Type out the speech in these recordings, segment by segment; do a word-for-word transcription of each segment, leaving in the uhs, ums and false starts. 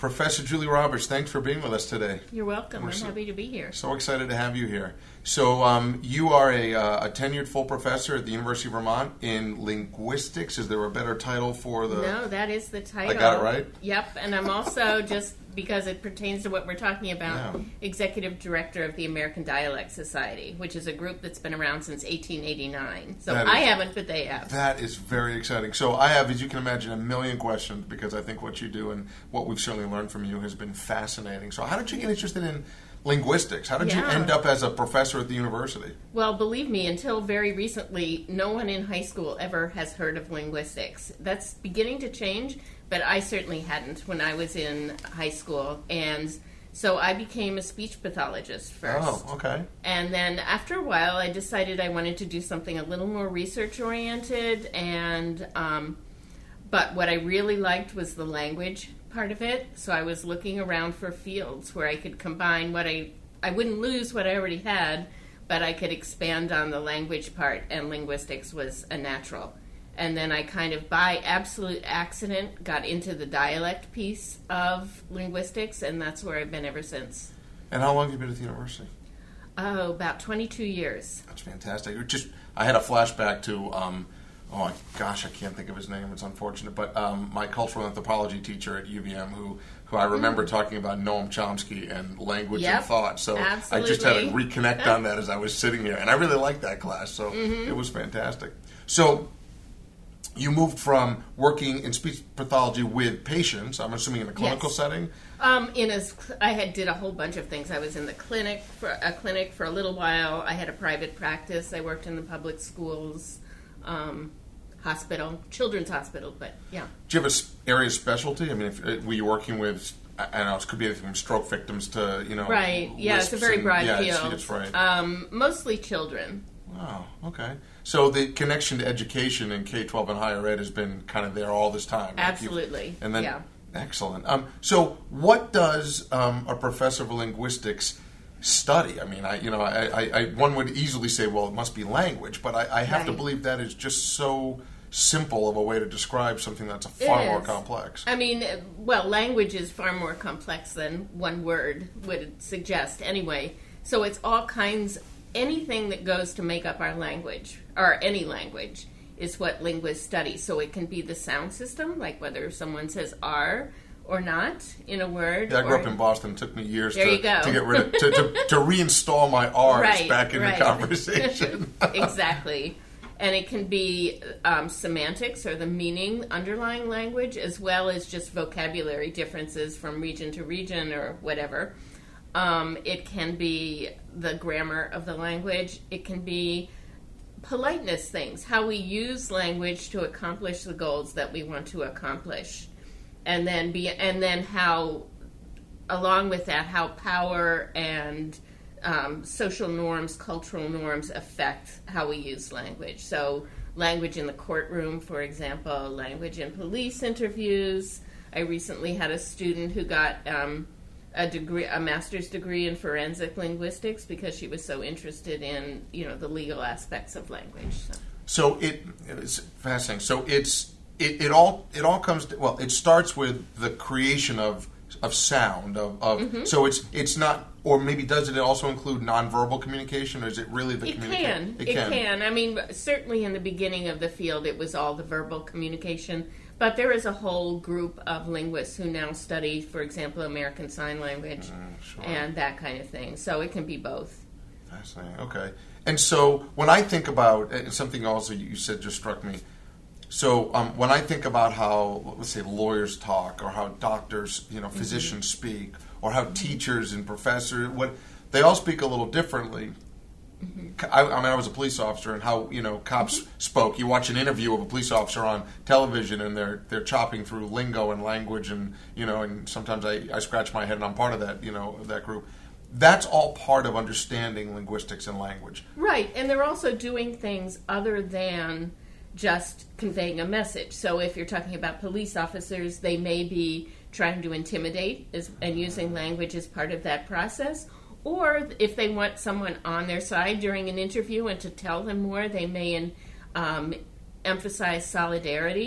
Professor Julie Roberts, thanks for being with us today. You're welcome. We're I'm so, happy to be here. So excited to have you here. So um, you are a, uh, a tenured full professor at the University of Vermont in linguistics. Is there a better title for the... No, that is the title. I got it right? Yep, and I'm also, just because it pertains to what we're talking about, Yeah. Executive Director of the American Dialect Society, which is a group that's been around since eighteen eighty-nine. So That is- I haven't, but they have. That is very exciting. So I have, as you can imagine, a million questions because I think what you do and what we've certainly learned from you has been fascinating. So how did you get interested in linguistics? How did you Yeah. end up as a professor at the university? Well, believe me, until very recently, no one in high school ever has heard of linguistics. That's beginning to change, but I certainly hadn't when I was in high school. And so I became a speech pathologist first. Oh, okay. And then after a while, I decided I wanted to do something a little more research-oriented. And um, but what I really liked was the language part of it. So I was looking around for fields where I could combine what I... I wouldn't lose what I already had, but I could expand on the language part, and linguistics was a natural. And then I kind of, by absolute accident, got into the dialect piece of linguistics, and that's where I've been ever since. And how long have you been at the university? Oh, about twenty-two years. That's fantastic. It just I had a flashback to, um, oh gosh, I can't think of his name. It's unfortunate, but um, my cultural anthropology teacher at U V M, who who I remember mm. talking about Noam Chomsky and language yep, and thought. So absolutely. I just had to reconnect on that as I was sitting here, and I really liked that class. So mm-hmm. it was fantastic. So you moved from working in speech pathology with patients, I'm assuming in a clinical yes. setting. Um, in a, I had did a whole bunch of things. I was in the clinic for a clinic for a little while. I had a private practice. I worked in the public schools, um, hospital, children's hospital. But yeah. Do you have an area of specialty? I mean, if, were you working with? I don't know. It could be anything from stroke victims to you know. Right. Yeah, it's a very and, broad yeah, field. It's, it's right. Um, mostly children. Oh, okay. So the connection to education in K twelve and higher ed has been kind of there all this time. Right? Absolutely. You've, and then, yeah. Excellent. Um, so what does um, a professor of linguistics study? I mean, I, you know, I, I, I, one would easily say, well, it must be language, but I, I have right. to believe that is just so simple of a way to describe something that's far more complex. I mean, well, language is far more complex than one word would suggest anyway. So it's all kinds, anything that goes to make up our language, or any language, is what linguists study. So it can be the sound system, like whether someone says R or not in a word. Yeah, I grew or, up in Boston. It took me years there to, you go. to get rid of, to, to, to reinstall my R's right, back in right. the conversation. Exactly. And it can be um, semantics, or the meaning underlying language, as well as just vocabulary differences from region to region or whatever. Um, it can be the grammar of the language. It can be politeness things, how we use language to accomplish the goals that we want to accomplish. And then be, and then how, along with that, how power and um, social norms, cultural norms affect how we use language. So language in the courtroom, for example, language in police interviews. I recently had a student who got um, a degree, a master's degree in forensic linguistics because she was so interested in, you know, the legal aspects of language. So, so it it's fascinating. So it's it, it all it all comes to, well, it starts with the creation of of sound of, of mm-hmm. so it's it's not, or maybe does it also include nonverbal communication, or is it really the it communication? Can. It, it can. can. I mean, certainly in the beginning of the field, it was all the verbal communication. But there is a whole group of linguists who now study, for example, American Sign Language mm, sure. and that kind of thing. So it can be both. Fascinating. Okay. And so when I think about, and something also you said just struck me, so um, when I think about how, let's say, lawyers talk, or how doctors, you know, physicians mm-hmm. speak, or how mm-hmm. teachers and professors, what they all speak a little differently. Mm-hmm. I, I mean, I was a police officer, and how, you know, cops mm-hmm. spoke. You watch an interview of a police officer on television, and they're they're chopping through lingo and language, and you know, and sometimes I, I scratch my head, and I'm part of that, you know, that group. That's all part of understanding linguistics and language. Right, and they're also doing things other than just conveying a message. So if you're talking about police officers, they may be trying to intimidate as, and using language as part of that process. Or if they want someone on their side during an interview and to tell them more, they may um, emphasize solidarity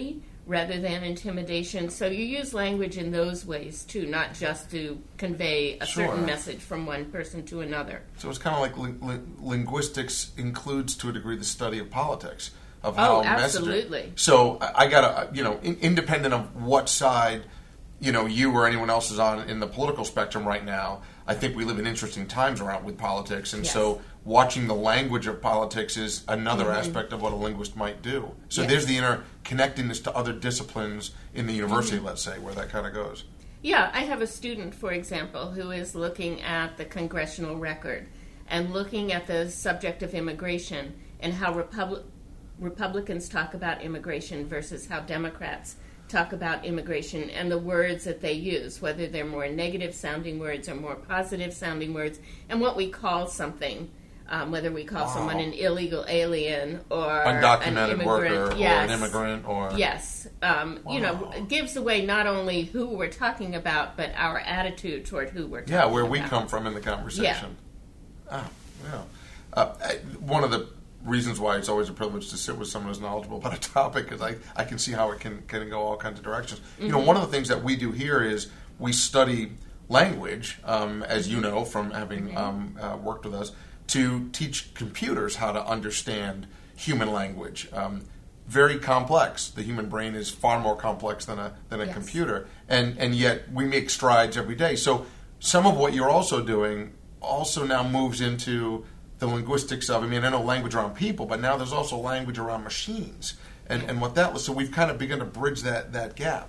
rather than intimidation. So you use language in those ways too, not just to convey a Sure. certain message from one person to another. So it's kind of like li- li- linguistics includes to a degree the study of politics, of Oh, how absolutely. messaging. So I, I gotta, you know, in, independent of what side, you know, you or anyone else is on in the political spectrum right now, I think we live in interesting times around with politics, and Yes. so watching the language of politics is another Mm-hmm. aspect of what a linguist might do. So Yes. there's the interconnectedness to other disciplines in the university, Mm-hmm. let's say, where that kind of goes. Yeah, I have a student, for example, who is looking at the congressional record and looking at the subject of immigration and how Repub- Republicans talk about immigration versus how Democrats talk about immigration and the words that they use, whether they're more negative sounding words or more positive sounding words, and what we call something, um, whether we call Wow. someone an illegal alien or Undocumented an immigrant. worker Yes. or an immigrant or... Yes, um, you know, Wow. it gives away not only who we're talking about, but our attitude toward who we're talking Yeah, about. where we come from in the conversation. Oh, yeah. Uh, I- one of the reasons why it's always a privilege to sit with someone who's knowledgeable about a topic is I, I can see how it can, can go all kinds of directions. You know, one of the things that we do here is we study language, um, as you know from having um, uh, worked with us, to teach computers how to understand human language. Um, very complex. The human brain is far more complex than a than a Yes. computer, and and yet we make strides every day. So some of what you're also doing also now moves into the linguistics of, I mean, I know language around people, but now there's also language around machines, and and what that was. So we've kind of begun to bridge that that gap.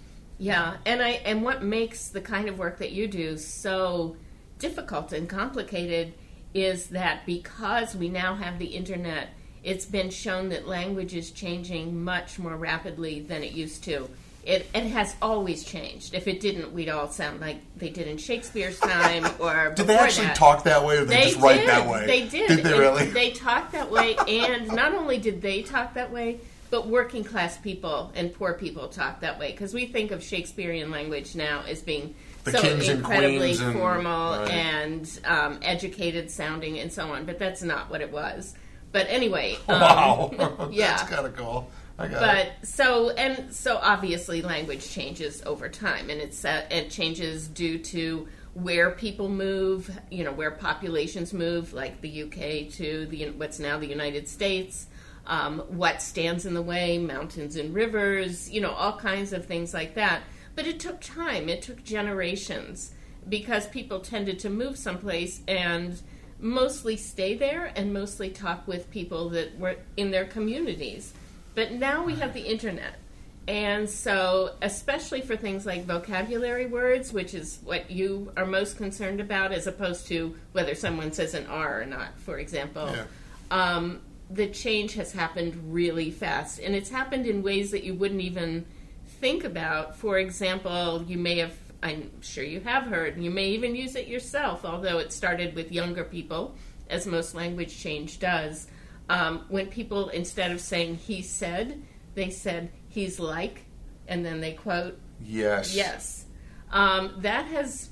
Yeah, and I and what makes the kind of work that you do so difficult and complicated is that because we now have the internet, it's been shown that language is changing much more rapidly than it used to. It, it has always changed. If it didn't, we'd all sound like they did in Shakespeare's time or Did they before actually that. talk that way, or did they, They just write did. that way? They did. Did they And really? They talked that way, and not only did they talk that way, but working class people and poor people talk that way. Because we think of Shakespearean language now as being The so kings and incredibly queens and- formal right. and um, educated sounding and so on. But that's not what it was. But anyway, um, Wow, yeah. that's kind of cool. I got But it. so and so obviously language changes over time, and it's uh, it changes due to where people move, you know, where populations move, like the U K to the what's now the United States. Um, what stands in the way, mountains and rivers, you know, all kinds of things like that. But it took time. It took generations because people tended to move someplace and mostly stay there and mostly talk with people that were in their communities. But now we have the internet. And so, especially for things like vocabulary words, which is what you are most concerned about, as opposed to whether someone says an R or not, for example, Yeah. um, the change has happened really fast. And it's happened in ways that you wouldn't even think about. For example, you may have, I'm sure you have heard, and you may even use it yourself, although it started with younger people, as most language change does. Um, when people, instead of saying he said, they said he's like, and then they quote, Yes. yes. Um, that has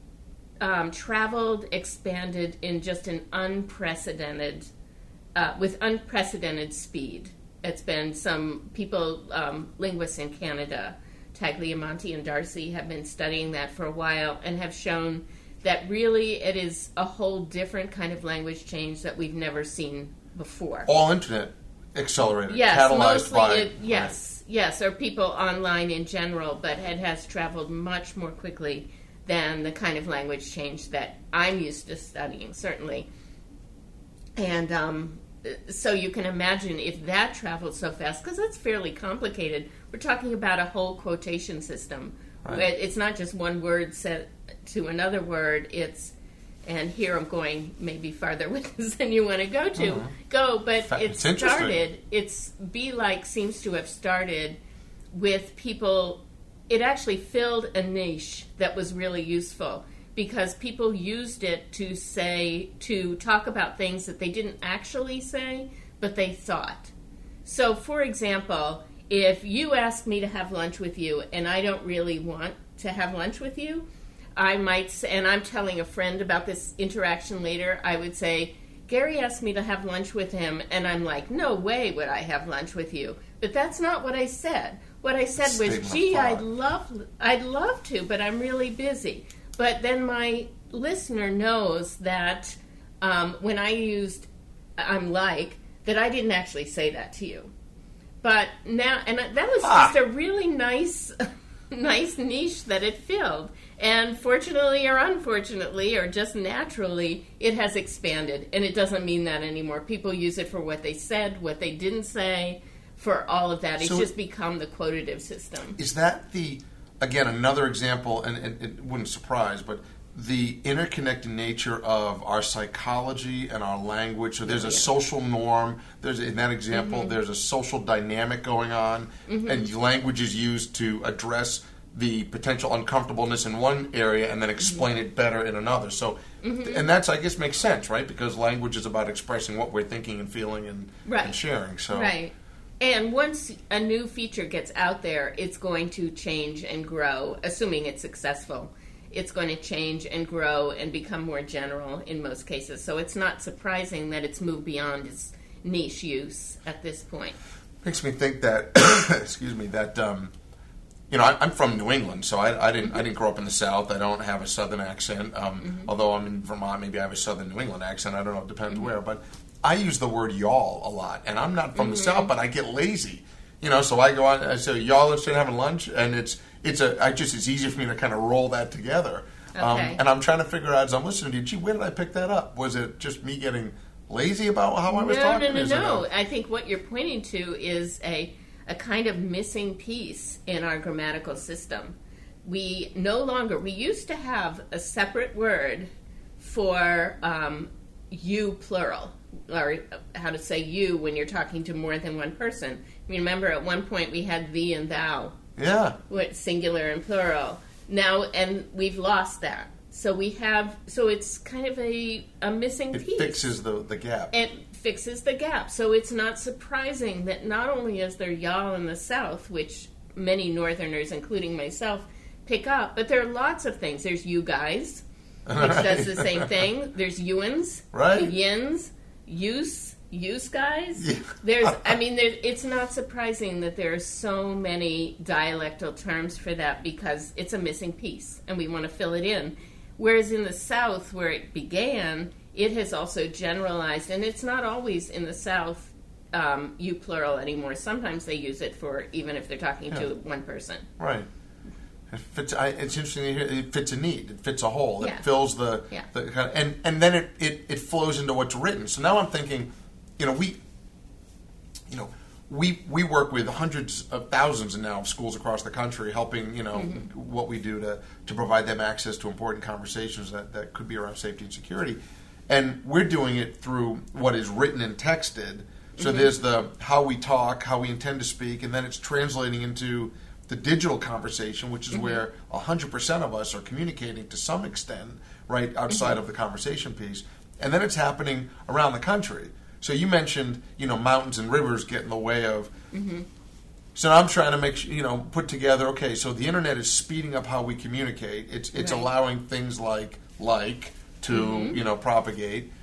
um, traveled, expanded in just an unprecedented, uh, with unprecedented speed. It's been some people, um, linguists in Canada, Tagliamonte and Darcy, have been studying that for a while and have shown that really it is a whole different kind of language change that we've never seen before. All internet accelerated, Yes, catalyzed mostly by... it, yes, yes, or people online in general, but it has traveled much more quickly than the kind of language change that I'm used to studying, certainly. And um, so you can imagine if that traveled so fast, because that's fairly complicated. We're talking about a whole quotation system. Right. It's not just one word set to another word. It's, and here I'm going maybe farther with this than you want to go to. Mhm. Go, but fact, it it's interesting. started, it's Be Like seems to have started with people, it actually filled a niche that was really useful because people used it to say, to talk about things that they didn't actually say, but they thought. So, for example, if you ask me to have lunch with you and I don't really want to have lunch with you, I might say, and I'm telling a friend about this interaction later, I would say, Gary asked me to have lunch with him, and I'm like, no way would I have lunch with you. but that's not what I said. What I said was, Statement of gee, thought. I'd love, I'd love to, but I'm really busy. But then my listener knows that um, when I used I'm like, that I didn't actually say that to you. But now, and that was Ah. just a really nice, nice niche that it filled. And fortunately or unfortunately, or just naturally, it has expanded. And it doesn't mean that anymore. People use it for what they said, what they didn't say, for all of that. It's So just become the quotative system. Is that the, again, another example, and, and it wouldn't surprise, but the interconnected nature of our psychology and our language. So there's a Yeah. social norm. There's in that example, Mm-hmm. there's a social dynamic going on, Mm-hmm. and language is used to address the potential uncomfortableness in one area and then explain Mm-hmm. it better in another. So, and that's, I guess, makes sense, right? Because language is about expressing what we're thinking and feeling and, Right. and sharing. So, Right. And once a new feature gets out there, it's going to change and grow, assuming it's successful. It's going to change and grow and become more general in most cases. So it's not surprising that it's moved beyond its niche use at this point. makes me think that, excuse me, that um, you know, I, I'm from New England, so I, I didn't I didn't grow up in the South. I don't have a Southern accent. Um, Mm-hmm. Although I'm in Vermont, maybe I have a Southern New England accent. I don't know. It depends Mm-hmm. where. But I use the word y'all a lot, and I'm not from Mm-hmm. the South, but I get lazy. You know, so I go out and I say, y'all are sitting having lunch, and it's it's a I just it's easier for me to kind of roll that together. Um, Okay. and I'm trying to figure out as I'm listening to you, gee, where did I pick that up? Was it just me getting lazy about how I was no, talking? no, no, Is it no. a- I think what you're pointing to is a a kind of missing piece in our grammatical system. We no longer we used to have a separate word for um, you plural, or how to say you when you're talking to more than one person. Remember, at one point we had thee and thou, Yeah. what singular and plural. Now, and we've lost that. So we have. So it's kind of a a missing It piece. fixes the, the gap. It fixes the gap. So it's not surprising that not only is there y'all in the South, which many Northerners, including myself, pick up, but there are lots of things. There's you guys, which does the same thing. There's youans, Right. yins, use, use guys. Yeah. There's, I mean, there, it's not surprising that there are so many dialectal terms for that because it's a missing piece, and we want to fill it in. Whereas in the South, where it began, it has also generalized, and it's not always in the South um, you plural anymore. Sometimes they use it for even if they're talking to Yeah. one person. Right. It fits. I, it's interesting to hear. It fits a need. It fits a hole. Yeah. It fills the, Yeah. the kind of, and and then it, it it flows into what's written. So now I'm thinking, you know, we, you know, we we work with hundreds of thousands now of schools across the country, helping you know Mm-hmm. what we do to to provide them access to important conversations that that could be around safety and security, and we're doing it through what is written and texted. So Mm-hmm. there's the how we talk, how we intend to speak, and then it's translating into the digital conversation, which is Mm-hmm. where one hundred percent of us are communicating to some extent, right, outside Mm-hmm. of the conversation piece. And then it's happening around the country. So you mentioned, you know, mountains and rivers get in the way of... Mm-hmm. So now I'm trying to make, su- you know, put together, okay, so the internet is speeding up how we communicate. It's it's Right. allowing things like, like, to, Mm-hmm. you know, propagate.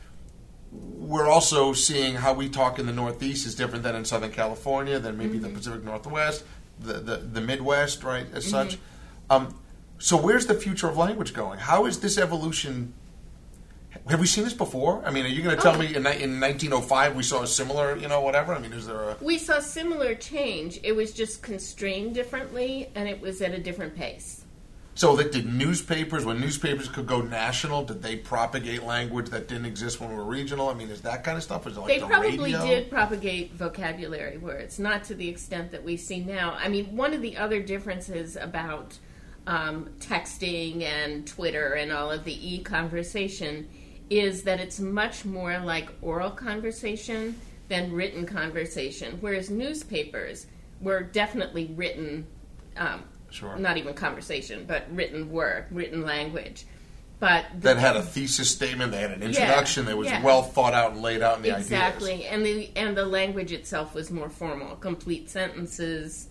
We're also seeing how we talk in the Northeast is different than in Southern California, than maybe the Pacific Northwest, the, the, the Midwest, right, as such. Um, so where's the future of language going? How is this evolution... Have we seen this before? I mean, are you going to tell Oh. me in, ni- in nineteen oh five we saw a similar, you know, whatever? I mean, is there a... We saw similar change. It was just constrained differently, and it was at a different pace. So that did newspapers, when newspapers could go national, did they propagate language that didn't exist when we were regional? I mean, is that kind of stuff? Is it like They the probably radio? did propagate vocabulary words, not to the extent that we see now. I mean, one of the other differences about um, texting and Twitter and all of the e-conversation is that it's much more like oral conversation than written conversation, whereas newspapers were definitely written, um, Sure. not even conversation, but written work, written language. But the, That had a thesis statement, they had an introduction, that was yeah. well thought out and laid out in the exactly, ideas. and the and the language itself was more formal, complete sentences,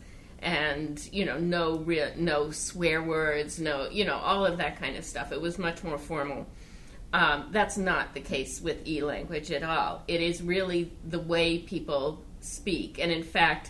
and you know, no re- no swear words, no you know, all of that kind of stuff. It was much more formal. Um, that's not the case with e-language at all. It is really the way people speak, and in fact,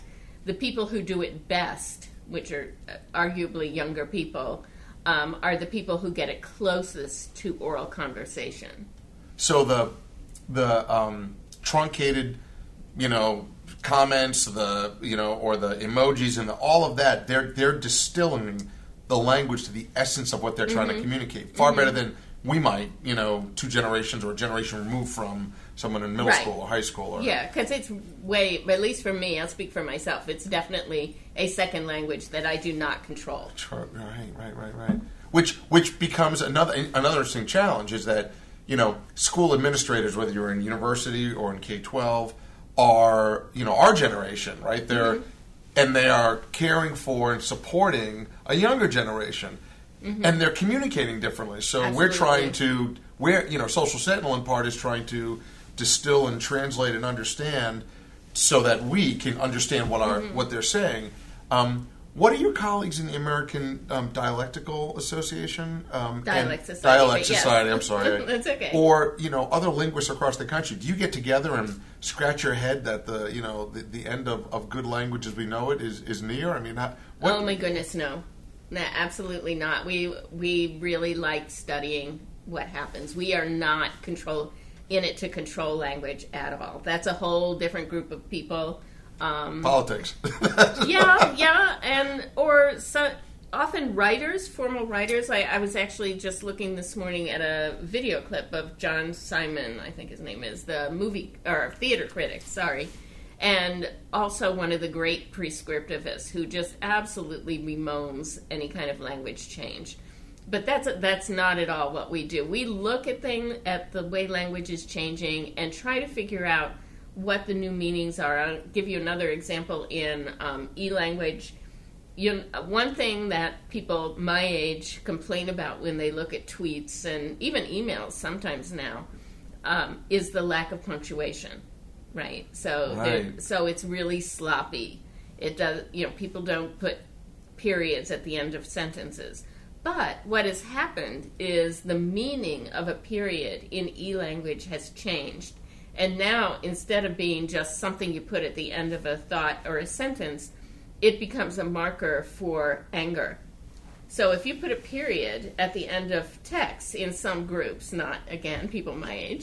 the people who do it best, which are arguably younger people, um, are the people who get it closest to oral conversation. So the the um, truncated, you know, comments, the you know, or the emojis and the, all of that, they're they're distilling the language to the essence of what they're trying mm-hmm. to communicate. Far mm-hmm. better than we might, you know, two generations or a generation removed from someone in middle right. school or high school. Or, yeah, because it's way, at least for me, I'll speak for myself, it's definitely a second language that I do not control. Sure. Right, right, right, right. Which which becomes another another interesting challenge is that, you know, school administrators, whether you're in university or in K twelve, are, you know, our generation, right? They're mm-hmm. and they are caring for and supporting a younger generation. Mm-hmm. And they're communicating differently. So Absolutely. we're trying to, we're, you know, Social Sentinel in part is trying to distill and translate and understand so that we can understand what our mm-hmm. what they're saying. Um, what are your colleagues in the American um, Dialectical Association? Um, Dialect Society. Dialect yes. Society, I'm sorry. That's okay. Or, you know, other linguists across the country. Do you get together and scratch your head that the, you know, the, the end of, of good language as we know it is, is near? I mean, how, what, oh my goodness, no. No, absolutely not. We we really like studying what happens. We are not control in it to control language at all. That's a whole different group of people. Um, Politics. yeah, yeah, and or so, often writers, formal writers. I, I was actually just looking this morning at a video clip of John Simon, I think his name is, the movie or theater critic. Sorry. And also one of the great prescriptivists who just absolutely bemoans any kind of language change. But that's that's not at all what we do. We look at things, at the way language is changing and try to figure out what the new meanings are. I'll give you another example in um, e-language. You, one thing that people my age complain about when they look at tweets and even emails sometimes now um, is the lack of punctuation. Right, so right. so it's really sloppy. It does, you know, people don't put periods at the end of sentences. But what has happened is the meaning of a period in e-language has changed, and now instead of being just something you put at the end of a thought or a sentence, it becomes a marker for anger. So if you put a period at the end of text in some groups, not again people my age.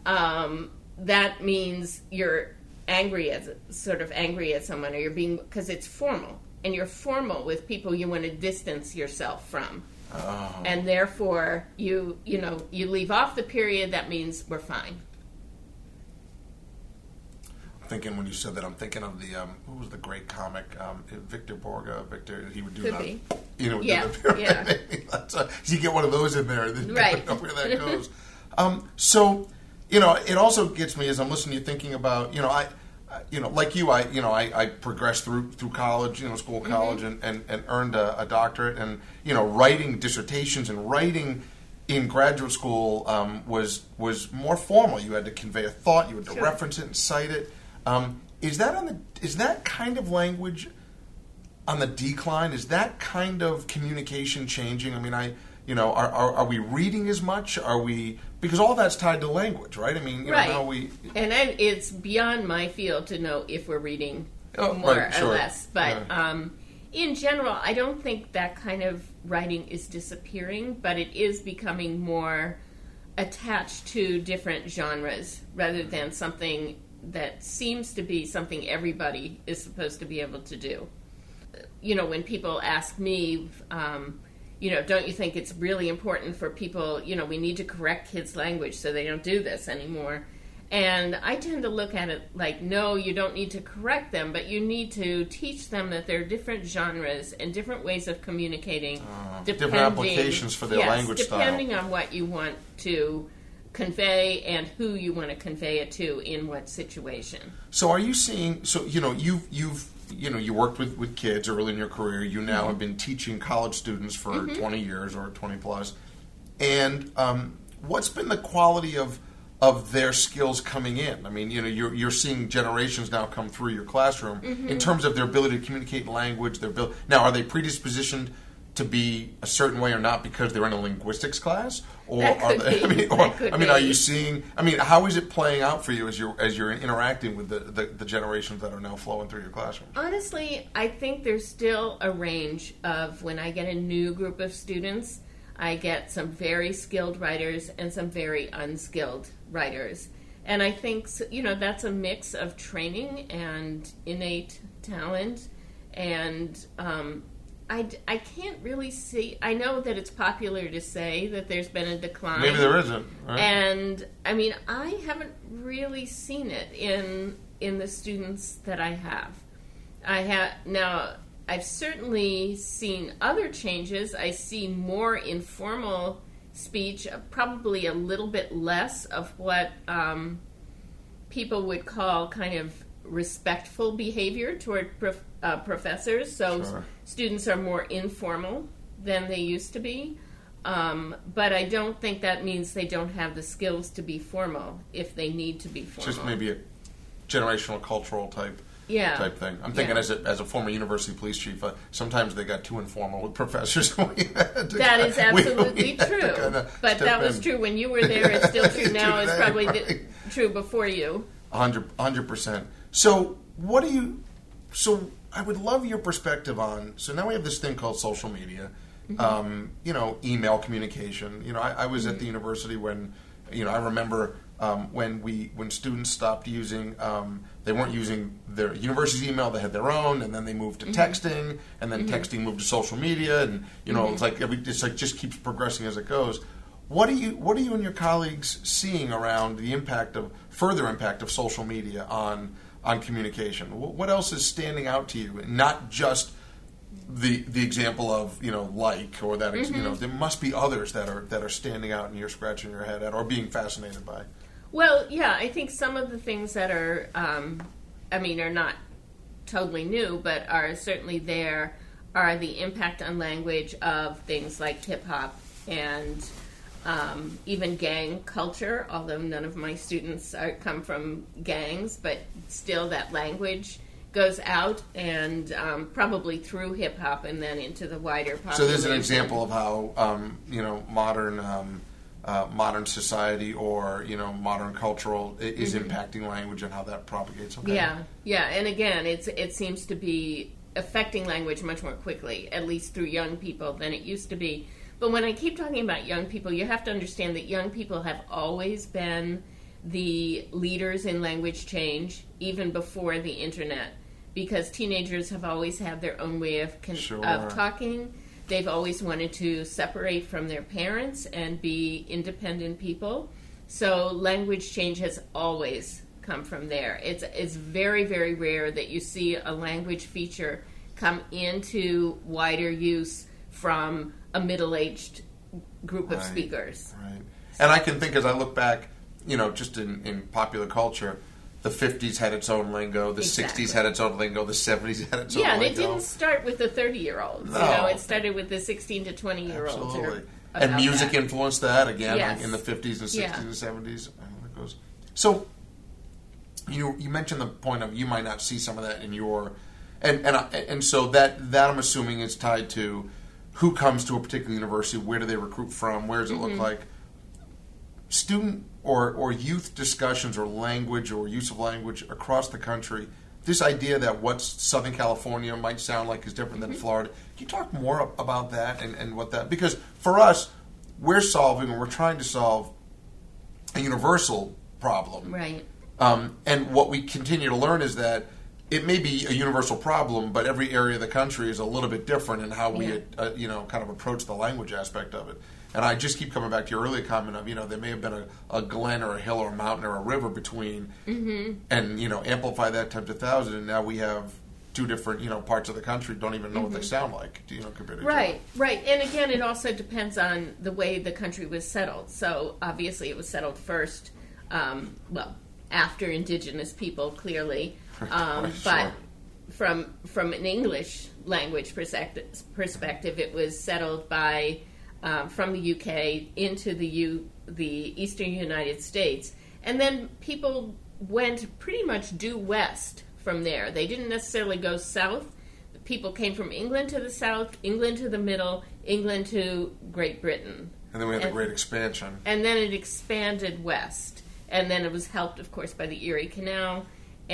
Um, that means you're angry at sort of angry at someone, or you're being because it's formal, and you're formal with people you want to distance yourself from, oh. and therefore you you know you leave off the period. That means we're fine. I'm thinking when you said that, I'm thinking of the um, who was the great comic um, Victor Borga. Victor, he would do Could that. Be. You know, yeah, do the pyramid. yeah. That's a, you get one of those in there, and then right. you don't know where that goes. um, so. You know, it also gets me as I'm listening to you thinking about, you know, I, you know, like you, I, you know, I, I progressed through through college, you know, school, college, mm-hmm. and, and, and earned a, a doctorate, and you know, writing dissertations and writing in graduate school um, was was more formal. You had to convey a thought, you had to sure. reference it and cite it. Um, is that on the is that kind of language on the decline? Is that kind of communication changing? I mean, I. You know, are, are are we reading as much? Are we because all that's tied to language, right? I mean, you right. know, how we and then it's beyond my field to know if we're reading oh, more right, or sure. less. But yeah. um, in general, I don't think that kind of writing is disappearing, but it is becoming more attached to different genres rather than something that seems to be something everybody is supposed to be able to do. You know, when people ask me. Um, You know, don't you think it's really important for people, you know, we need to correct kids' language so they don't do this anymore? And I tend to look at it like, no, you don't need to correct them, but you need to teach them that there are different genres and different ways of communicating. Uh, different applications for their yes, language depending style. on what you want to convey and who you want to convey it to in what situation. So are you seeing, so, you know, you've, you've, you know, you worked with, with kids early in your career. You now mm-hmm. have been teaching college students for mm-hmm. twenty years or twenty plus. And um, what's been the quality of of their skills coming in? I mean, you know, you're you're seeing generations now come through your classroom mm-hmm. in terms of their ability to communicate in language. Their ability, now, are they predispositioned to be a certain way or not because they're in a linguistics class, or That are could they, be. I mean, or, That could I mean, be. are you seeing? I mean, how is it playing out for you as you're as you're interacting with the, the, the generations that are now flowing through your classroom? Honestly, I think there's still a range of when I get a new group of students, I get some very skilled writers and some very unskilled writers. And I think, you know, that's a mix of training and innate talent. And um, I, I can't really see, I know that it's popular to say that there's been a decline. Maybe there isn't. Right? And, I mean, I haven't really seen it in in the students that I have. I have, now, I've certainly seen other changes. I see more informal speech, uh, probably a little bit less of what um, people would call kind of respectful behavior toward prof- uh, professors. So Sure. s- students are more informal than they used to be. Um, but I don't think that means they don't have the skills to be formal if they need to be formal. Just maybe a generational, cultural type yeah. type thing. I'm thinking Yeah. as a as a former university police chief, uh, sometimes they got too informal with professors. That is absolutely true. But that was in. true when you were there. It's still true now. It's Today, probably right. the, true before you. one hundred percent. So, what do you? So, I would love your perspective on. So now we have this thing called social media. Mm-hmm. Um, you know, email communication. You know, I, I was Mm-hmm. at the university when, you know, I remember um, when we when students stopped using. Um, they weren't using their university's email. They had their own, and then they moved to Mm-hmm. texting, and then texting moved to social media, and you know, Mm-hmm. it's like every, it's like just keeps progressing as it goes. What are you What are you and your colleagues seeing around the impact of further impact of social media on on communication? Wh- What else is standing out to you? Not just the the example of you know like or that ex- you know there must be others that are that are standing out and you're scratching your head at or being fascinated by. Well, yeah, I think some of the things that are, um, I mean, are not totally new, but are certainly there, are the impact on language of things like hip hop and um, even gang culture. Although none of my students are, come from gangs, but still that language goes out and um, probably through hip hop and then into the wider population. So there's an example of how um, you know modern um, uh, modern society or you know modern cultural i- is impacting language and how that propagates. Okay. Yeah, yeah, and again, it's it seems to be affecting language much more quickly, at least through young people, than it used to be. But when I keep talking about young people, you have to understand that young people have always been the leaders in language change, even before the internet, because teenagers have always had their own way of con- Sure. of talking. They've always wanted to separate from their parents and be independent people. So language change has always come from there. It's it's very, very rare that you see a language feature come into wider use from a middle-aged group of Right. speakers. Right. And I can think as I look back, you know, just in, in popular culture, the fifties had its own lingo, the Exactly. sixties had its own lingo, the seventies had its Yeah, own and lingo. it didn't start with the thirty-year-olds. You No. know, it started with the sixteen to twenty-year-olds. Absolutely. Or And about music that. influenced that again, Yes. like in the fifties and sixties Yeah. and seventies. I don't know how it goes. So, you you mentioned the point of you might not see some of that in your, and and I, and so that that I'm assuming is tied to who comes to a particular university, where do they recruit from, where does it Mm-hmm. look like. Student or or youth discussions or language or use of language across the country. This idea that what Southern California might sound like is different than Florida. Can you talk more ab- about that and, and what that... Because for us, we're solving or we're trying to solve a universal problem. Right. Um, and what we continue to learn is that it may be a universal problem, but every area of the country is a little bit different in how we, Yeah. uh, you know, kind of approach the language aspect of it. And I just keep coming back to your earlier comment of, you know, there may have been a, a glen or a hill or a mountain or a river between, Mm-hmm. and, you know, amplify that times a thousand, and now we have two different, you know, parts of the country don't even know what they sound like, you know, compared to each other. Right, right. And again, it also depends on the way the country was settled. So obviously it was settled first, um, well, after indigenous people, clearly. Um, Right, but sure. from from an English language perspective, perspective it was settled by um, from the U K into the U, the eastern United States. And then people went pretty much due west from there. They didn't necessarily go south. people came from England to the south, England to the middle, England to Great Britain. And then we had and, the Great Expansion. And then it expanded west. And then it was helped, of course, by the Erie Canal.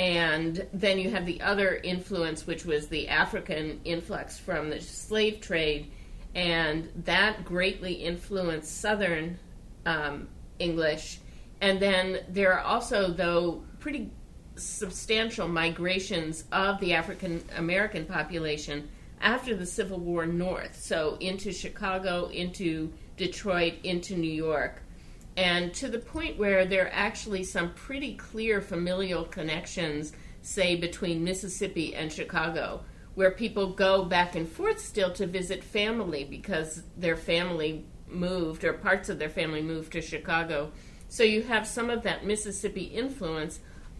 And then you have the other influence, which was the African influx from the slave trade. And that greatly influenced Southern um, English. And then there are also, though, pretty substantial migrations of the African American population after the Civil War north. So into Chicago, into Detroit, into New York. And to the point where there are actually some pretty clear familial connections, say, between Mississippi and Chicago, where people go back and forth still to visit family because their family moved, or parts of their family moved to Chicago. So you have some of that Mississippi influence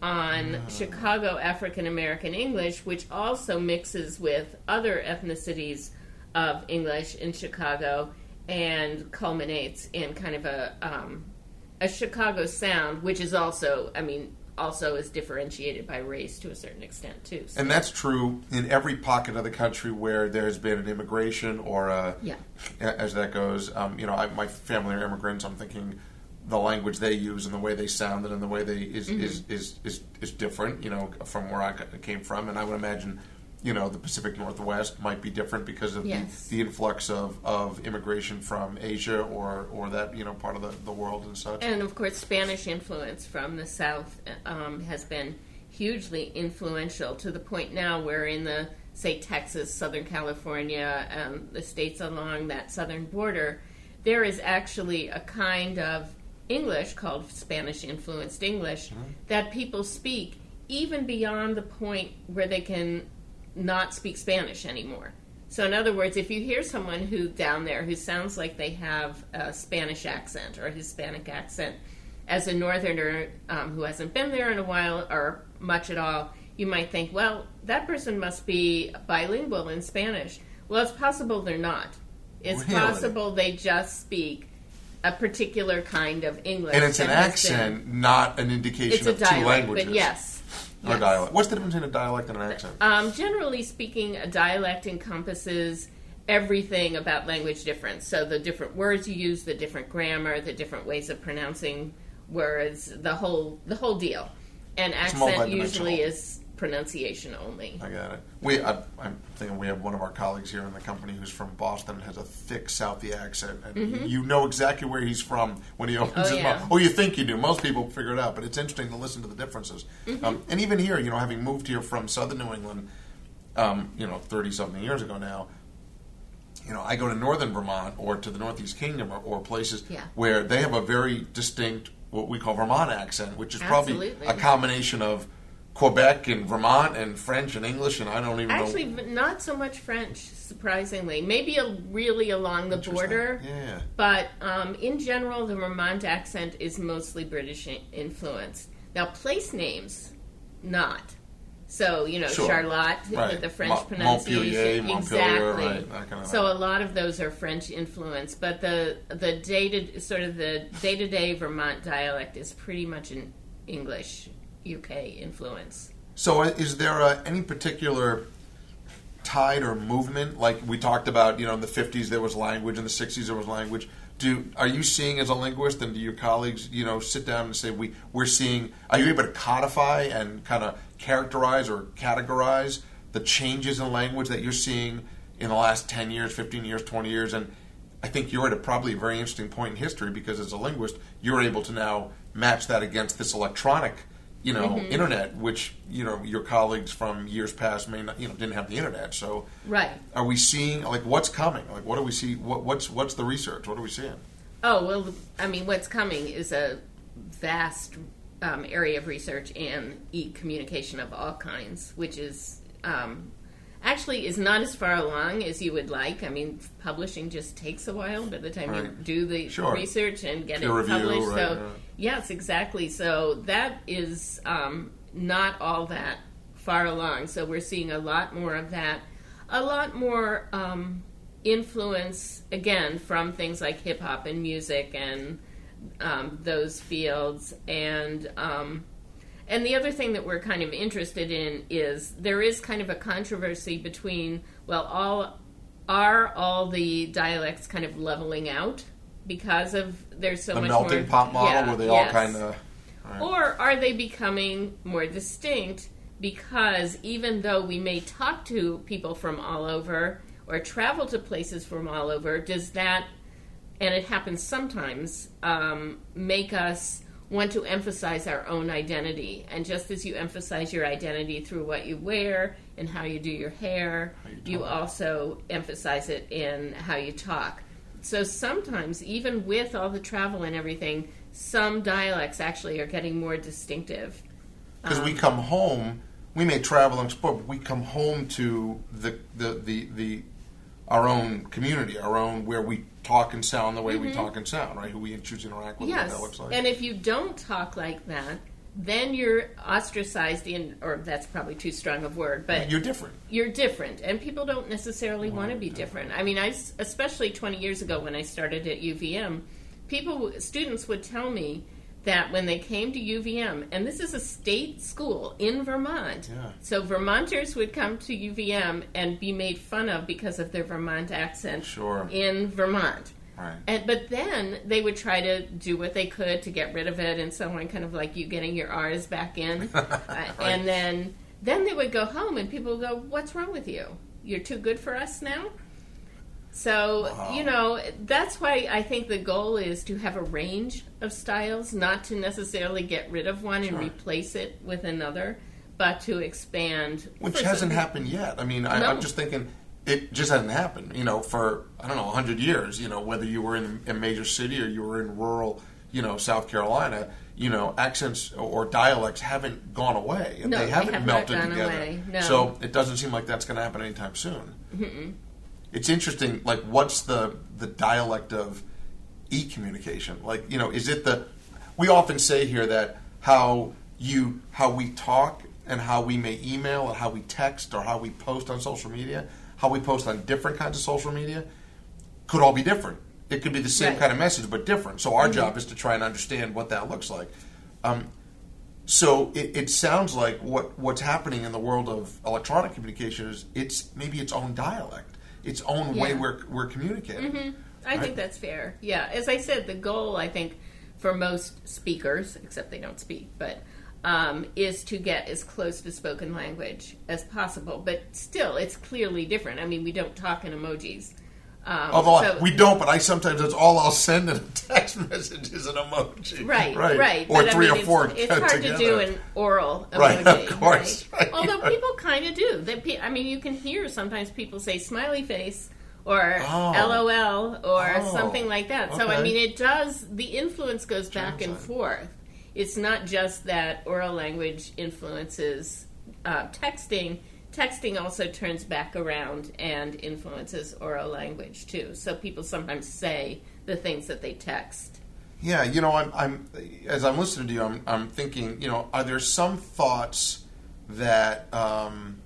on oh. Chicago African American English, which also mixes with other ethnicities of English in Chicago, and culminates in kind of a um, a Chicago sound, which is also, I mean, also is differentiated by race to a certain extent too. So. And that's true in every pocket of the country where there's been an immigration or a, yeah. as that goes. Um, you know, I, my family are immigrants. I'm thinking the language they use and the way they sound and the way they is mm-hmm. is, is, is is different. You know, from where I came from, and I would imagine. You know, the Pacific Northwest might be different because of yes. the, the influx of, of immigration from Asia or, or that, you know, part of the, the world and such. And, of course, Spanish influence from the South um, has been hugely influential to the point now where in the, say, Texas, Southern California, um, the states along that southern border, there is actually a kind of English called Spanish-influenced English mm-hmm. that people speak even beyond the point where they can not speak Spanish anymore. So in other words, if you hear someone who down there who sounds like they have a Spanish accent or a Hispanic accent, as a northerner um, who hasn't been there in a while or much at all, you might think, well, that person must be bilingual in Spanish. Well, it's possible they're not. It's really? possible they just speak a particular kind of English. And it's an accent, been, not an indication of dialect, two languages. But yes. Or yes. dialect. What's the difference between a dialect and an accent? Um, generally speaking, a dialect encompasses everything about language difference. So the different words you use, the different grammar, the different ways of pronouncing words, the whole the whole deal. And accent usually is pronunciation only. I got it. We, I, I'm thinking we have one of our colleagues here in the company who's from Boston and has a thick Southie accent, and mm-hmm. you know exactly where he's from when he opens oh, his yeah. mouth. Oh, you think you do. Most people figure it out, but it's interesting to listen to the differences. Mm-hmm. Um, and even here, you know, having moved here from southern New England, um, you know, thirty-something years ago now, you know, I go to northern Vermont or to the Northeast Kingdom or, or places yeah. where they have a very distinct, what we call Vermont accent, which is Absolutely. probably a combination of Quebec and Vermont and French and English, and I don't even Actually, know. Actually, not so much French, surprisingly. Maybe a, really along the border. Yeah. But um, in general, the Vermont accent is mostly British influenced. Now, place names, not. So, you know, sure. Charlotte right. with the French Mo- pronunciation. Montpellier, exactly. Right, that kind of so thing. a lot of those are French influenced, but the the day sort of the day to day Vermont dialect is pretty much an English U K influence. So is there uh, any particular tide or movement? Like we talked about, you know, in the fifties there was language, in the sixties there was language. Do Are you seeing as a linguist, and do your colleagues, you know, sit down and say, we, we're seeing, are you able to codify and kind of characterize or categorize the changes in language that you're seeing in the last ten years, fifteen years, twenty years? And I think you're at a probably a very interesting point in history because as a linguist, you're able to now match that against this electronic you know, mm-hmm. internet, which, you know, your colleagues from years past may not, you know, didn't have the internet. So, right. Are we seeing, like, what's coming? Like, what do we see? What, what's what's the research? What are we seeing? Oh, well, I mean, what's coming is a vast um, area of research in e-communication of all kinds, which is um, actually is not as far along as you would like. I mean, publishing just takes a while by the time right. you do the sure. research and get Peer it review, published. Right, so, right. yes, exactly. So that is um, not all that far along. So we're seeing a lot more of that. A lot more um, influence, again, from things like hip-hop and music and um, those fields. And... Um, And the other thing that we're kind of interested in is there is kind of a controversy between, well, all are all the dialects kind of leveling out because of there's so the much melting more, pot model yeah, where they yes. all kind of... Right. Or are they becoming more distinct because even though we may talk to people from all over or travel to places from all over, does that, and it happens sometimes, um, make us want to emphasize our own identity? And just as you emphasize your identity through what you wear and how you do your hair, you, you also emphasize it in how you talk. So sometimes, even with all the travel and everything, some dialects actually are getting more distinctive. Because um, we come home, we may travel and explore, but we come home to the the, the, the our own community, our own, where we talk and sound the way mm-hmm. we talk and sound, right? Who we choose to interact with, yes. what that looks like. And if you don't talk like that, then you're ostracized in, or that's probably too strong of a word, but you're different. You're different, and people don't necessarily well, want to be different. different. I mean, I, especially twenty years ago when I started at U V M, people, students would tell me that when they came to U V M, and this is a state school in Vermont, yeah. so Vermonters would come to U V M and be made fun of because of their Vermont accent sure. in Vermont. Right. And but then they would try to do what they could to get rid of it and so on, kind of like you getting your R's back in. uh, right. And then then they would go home and people would go, "What's wrong with you? You're too good for us now?" So, wow. you know, that's why I think the goal is to have a range of styles, not to necessarily get rid of one sure. and replace it with another, but to expand. Which hasn't happened yet. I mean, I, no. I'm just thinking... It just hasn't happened, you know, for, I don't know, one hundred years, you know, whether you were in a major city or you were in rural, you know, South Carolina, you know, accents or dialects haven't gone away. And no, they haven't they have melted not gone together. Away. No. So it doesn't seem like that's going to happen anytime soon. Mm-mm. It's interesting, like, what's the, the dialect of e-communication? Like, you know, is it the, we often say here that how you, how we talk and how we may email and how we text or how we post on social media, how we post on different kinds of social media could all be different. It could be the same right. kind of message, but different. So our mm-hmm. job is to try and understand what that looks like. Um, so it, it sounds like what, what's happening in the world of electronic communication is it's maybe its own dialect, its own yeah. way we're, we're communicating. Mm-hmm. I right? think that's fair. Yeah, as I said, the goal, I think, for most speakers, except they don't speak, but... Um, is to get as close to spoken language as possible. But still, it's clearly different. I mean, we don't talk in emojis. Um, Although so, we don't, but I sometimes, that's all I'll send in a text message is an emoji. Right, right. right. Or but, three I mean, or four It's, it's hard together. to do an oral emoji. Right, of course. Right? Right. Although people kind of do. They, I mean, you can hear sometimes people say smiley face or oh. LOL or oh. something like that. So, okay. I mean, it does, the influence goes back and Translate. forth. It's not just that oral language influences uh, texting. Texting also turns back around and influences oral language too. So people sometimes say the things that they text. Yeah, you know, I'm, I'm as I'm listening to you, I'm, I'm thinking, you know, are there some thoughts that um,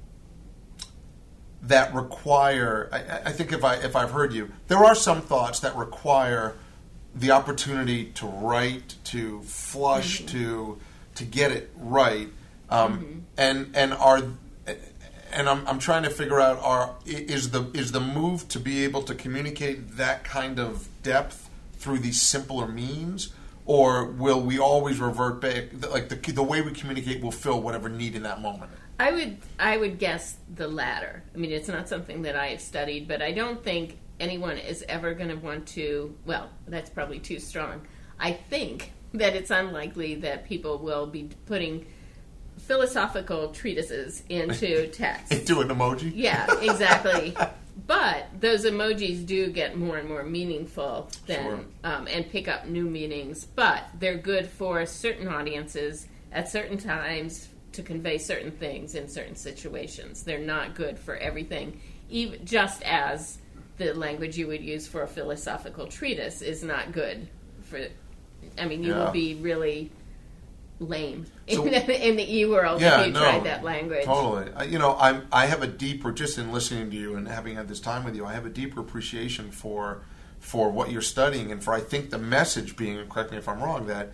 that require? I, I think if I if I've heard you, there are some thoughts that require the opportunity to write, to flush, mm-hmm. to to get it right, um, mm-hmm. and and are and I'm I'm trying to figure out are is the is the move to be able to communicate that kind of depth through these simpler means, or will we always revert back? Like the the way we communicate will fill whatever need in that moment. I would I would guess the latter. I mean, it's not something that I have studied, but I don't think anyone is ever going to want to, well, that's probably too strong. I think that it's unlikely that people will be putting philosophical treatises into text. Into an emoji? Yeah, exactly. But those emojis do get more and more meaningful than, sure. um, and pick up new meanings. But they're good for certain audiences at certain times to convey certain things in certain situations. They're not good for everything, even just as the language you would use for a philosophical treatise is not good for. I mean, you yeah. will be really lame so, in, the, in the e world yeah, if you no, tried that language. Totally. I, you know, I I have a deeper just in listening to you and having had this time with you. I have a deeper appreciation for for what you're studying and for I think the message being. Correct me if I'm wrong. That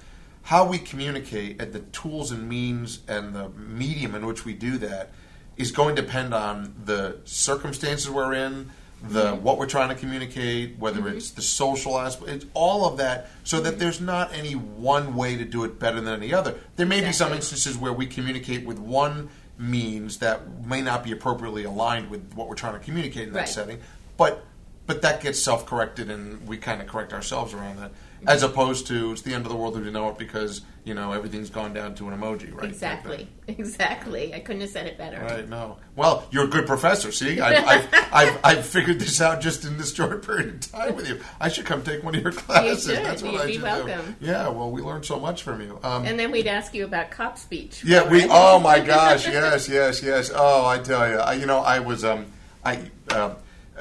how we communicate and the tools and means and the medium in which we do that is going to depend on the circumstances we're in, the mm-hmm. what we're trying to communicate, whether mm-hmm. it's the social aspect, it's all of that, so that there's not any one way to do it better than any other. There may exactly. be some instances where we communicate with one means that may not be appropriately aligned with what we're trying to communicate in that right. setting, but but that gets self-corrected and we kind of correct ourselves around that, as opposed to it's the end of the world as we know it because, you know, everything's gone down to an emoji, right? Exactly, exactly. I couldn't have said it better. Right, no. Well, you're a good professor, see? I've, I've, I've, I've figured this out just in this short period of time with you. I should come take one of your classes. You should. That's what You'd I be should welcome. do. Yeah, well, we learned so much from you. Um, and then we'd ask you about cop speech. Yeah, we, oh my gosh, yes, yes, yes. Oh, I tell you. I, you know, I was, um, I... Uh,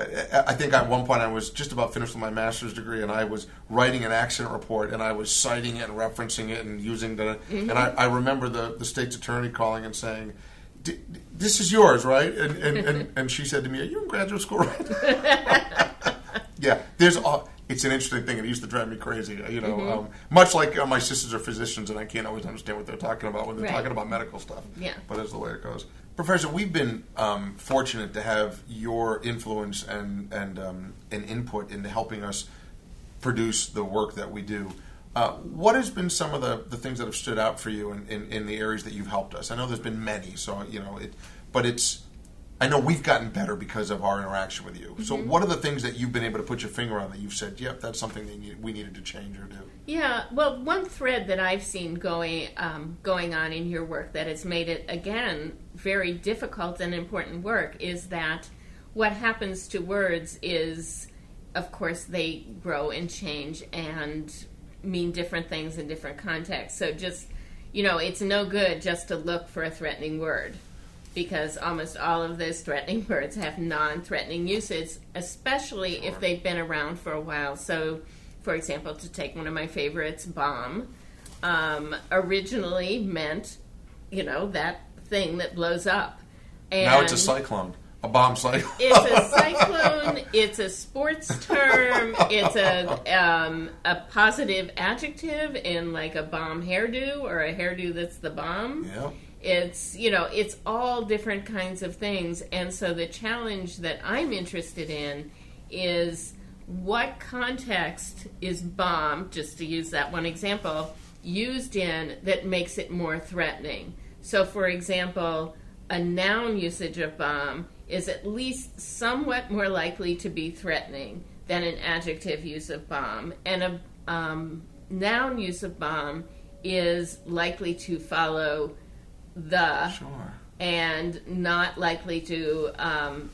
I think at one point I was just about finished with my master's degree, and I was writing an accident report, and I was citing it and referencing it and using the. Mm-hmm. And I, I remember the, the state's attorney calling and saying, "This is yours, right?" And and, and and she said to me, "Are you in graduate school?" Right? Yeah, there's all. It's an interesting thing. It used to drive me crazy, you know. Mm-hmm. Um, much like uh, my sisters are physicians, and I can't always understand what they're talking about when they're right. talking about medical stuff. Yeah, but that's the way it goes. Professor, we've been um, fortunate to have your influence and and um, and input into helping us produce the work that we do. Uh, what has been some of the, the things that have stood out for you in, in, in the areas that you've helped us? I know there's been many, so you know it, but it's. I know we've gotten better because of our interaction with you. Mm-hmm. So what are the things that you've been able to put your finger on that you've said, yep, that's something that need, we needed to change or do? Yeah, well, one thread that I've seen going um, going on in your work that has made it, again, very difficult and important work is that what happens to words is, of course, they grow and change and mean different things in different contexts. So just, you know, it's no good just to look for a threatening word, because almost all of those threatening words have non-threatening usage, especially sure. if they've been around for a while. So, for example, to take one of my favorites, bomb, um, originally meant, you know, that thing that blows up. And now it's a cyclone. A bomb cyclone. It's a cyclone. It's a sports term. It's a um, a positive adjective in like a bomb hairdo or a hairdo that's the bomb. Yeah. It's, you know, it's all different kinds of things. And so the challenge that I'm interested in is what context is bomb, just to use that one example, used in that makes it more threatening. So, for example, a noun usage of bomb is at least somewhat more likely to be threatening than an adjective use of bomb. And a um, noun use of bomb is likely to follow the sure. and not likely to um,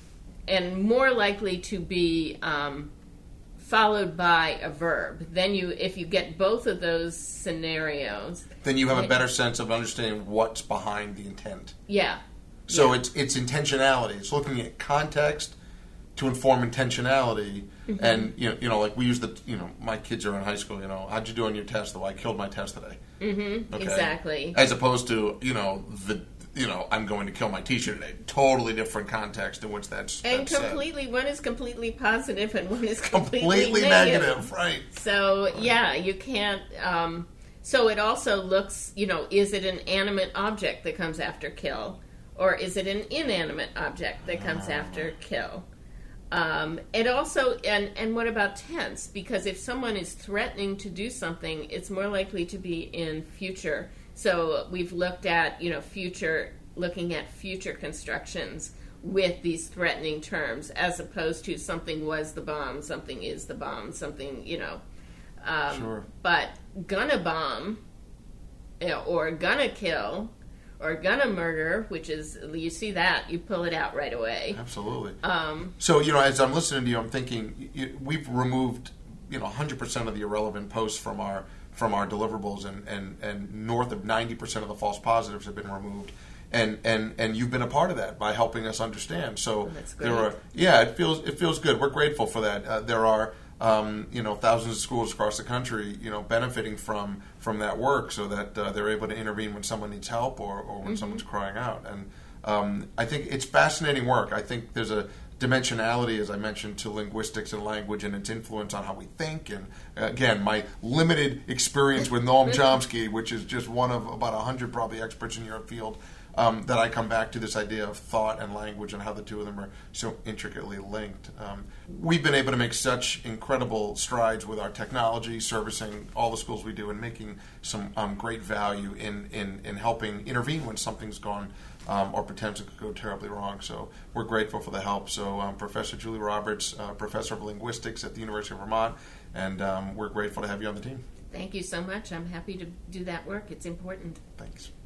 and more likely to be um, followed by a verb. Then you, if you get both of those scenarios, then you have a better sense of understanding what's behind the intent. Yeah. So yeah. it's it's intentionality. It's looking at context to inform intentionality. Mm-hmm. And you know, you know, like we use the, you know, my kids are in high school. You know, how'd you do on your test? Though I killed my test today. Mm-hmm. Okay? Exactly. As opposed to, you know, the, you know, I'm going to kill my teacher today. Totally different context in which that's and that's completely said. One is completely positive and one is completely, completely negative. negative. Right. So right. yeah, you can't. Um, so it also looks, you know, is it an animate object that comes after kill, or is it an inanimate object that comes oh. after kill? Um, it also, and, and what about tense? Because if someone is threatening to do something, it's more likely to be in future. So we've looked at, you know, future, looking at future constructions with these threatening terms, as opposed to something was the bomb, something is the bomb, something, you know. Um, sure. But gonna bomb, you know, or gonna kill, or gonna murder, which is, you see that, you pull it out right away. Absolutely. Um, so, you know, as I'm listening to you, I'm thinking, you, we've removed, you know, one hundred percent of the irrelevant posts from our from our deliverables, and, and, and north of ninety percent of the false positives have been removed. And, and, and you've been a part of that by helping us understand. So oh, that's great. there are, yeah, it feels it feels good. We're grateful for that. Uh, there are Um, you know, thousands of schools across the country, you know, benefiting from from that work, so that uh, they're able to intervene when someone needs help or, or when mm-hmm. someone's crying out. And um, I think it's fascinating work. I think there's a dimensionality, as I mentioned, to linguistics and language and its influence on how we think. And uh, again, my limited experience with Noam Chomsky, which is just one of about a hundred probably experts in your field, um, that I come back to this idea of thought and language and how the two of them are so intricately linked. Um, we've been able to make such incredible strides with our technology, servicing all the schools we do, and making some um, great value in, in, in helping intervene when something's gone Um, or potentially could go terribly wrong. So we're grateful for the help. So um, Professor Julie Roberts, uh, Professor of Linguistics at the University of Vermont, and um, we're grateful to have you on the team. Thank you so much. I'm happy to do that work. It's important. Thanks.